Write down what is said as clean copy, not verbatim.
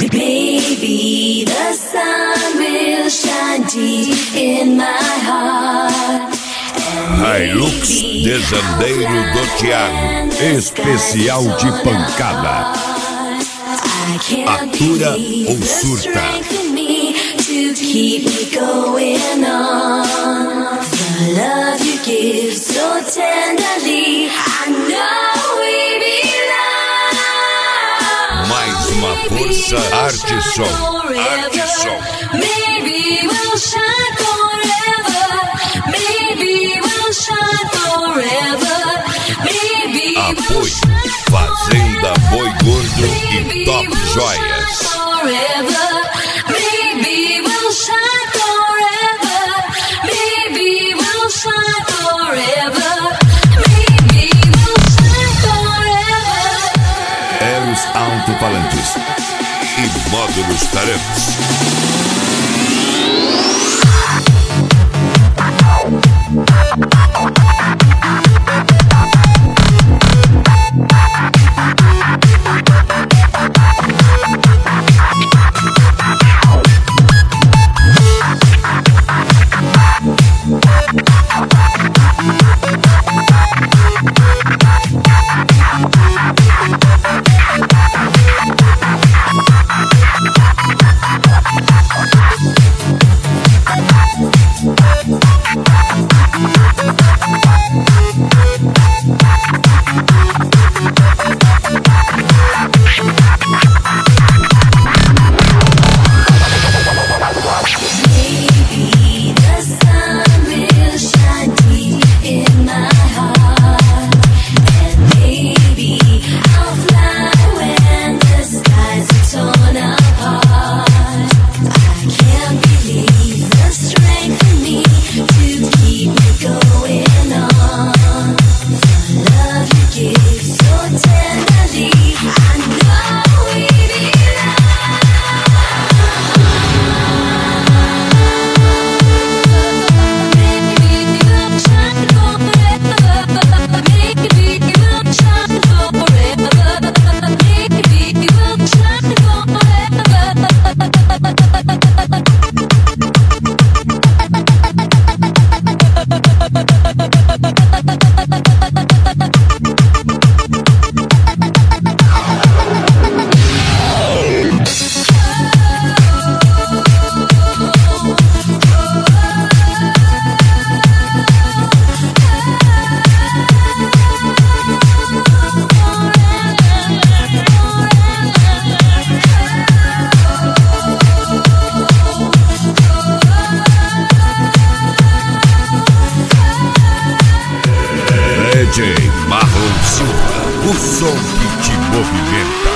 Maybe the sun will shine deep in my heart. Hilux Desandeiro do Thiago, especial de pancada. Atura ou surta? To keep me going on. The love you give so tenderly, I know we belong. Mais uma força, Arte Som. Arte Som. Maybe we'll shine forever. Maybe we'll shine forever. Maybe Apoio Fazenda Boi Gordo e Top Joias. forever. Maybe we'll shine forever. Maybe we'll shine forever. Maybe we'll shine forever. Eros Alto-Falantes e Módulos Tarantos. DJ Marlon Silva, o som que te movimenta.